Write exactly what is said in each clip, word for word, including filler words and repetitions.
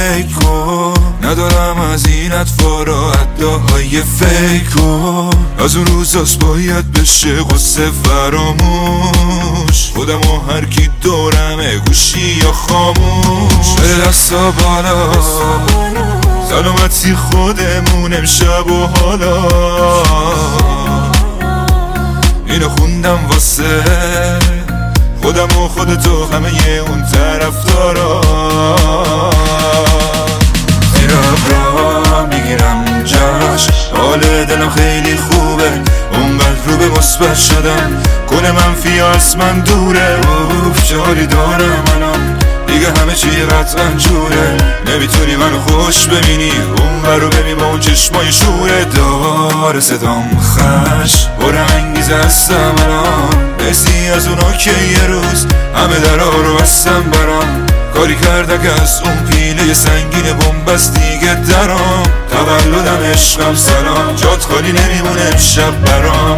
فیکو ندارم از این اطفارا ادعاهای فیکو از اون روزاست باید بشه غصه فراموش خودم و هر کی دورمه گوشی یا خاموش بره دستا بالا سلامتی خودمون امشب و حالا اینو خوندم واسه خودم و خودتو همه اون طرفدارا زیر ابرا میگیرم جشن حال دلم خیلی خوبه اونقدر رو به مثبت شدم کل منفی از من دوره اوف چه حالی دارم الان دیگه همه چی قطعا جوره نمیتونی منو خوش ببینی اون برو ببین با اون چشمای شوره داره صدام خش بره انگیزه هستم الان بسی از اونا که یه روز همه درها رو بستم برام کاری کرده که از اون پیله سنگین بومبست دیگه درام تولدم عشقم سلام جات خالی نمیمونه امشب برام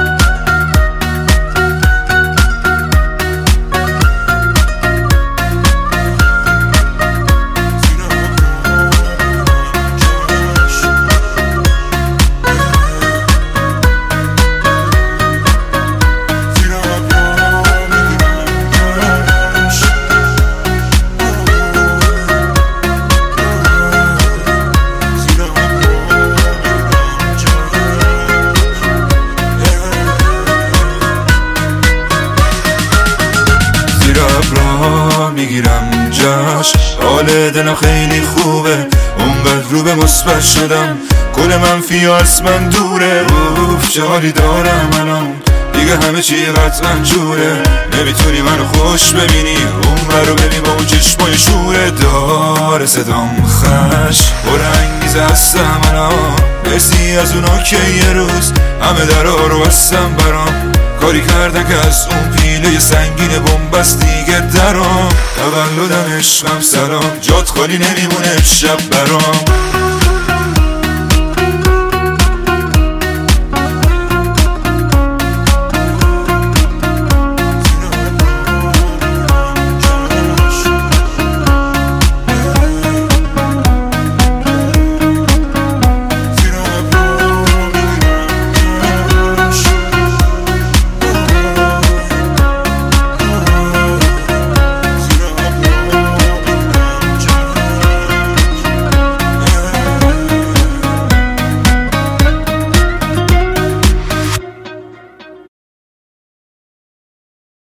میگیرم جشن حال دلم خیلی خوبه اونقدر رو به مثبت شدم کل منفی از من دوره اوف چه حالی دارم الان دیگه همه چی قطعا جوره نمیتونی منو خوش ببینی اون رو ببین با اون چشمای شوره داره صدام خش بره انگیزه هستم الان بسی از اونا که یه روز همه درها رو بستم برام کاری کردن که از اون پیله سنگین بومبست دیگه درام تولدم عشقم سلام جات خالی نمیمونه امشب برام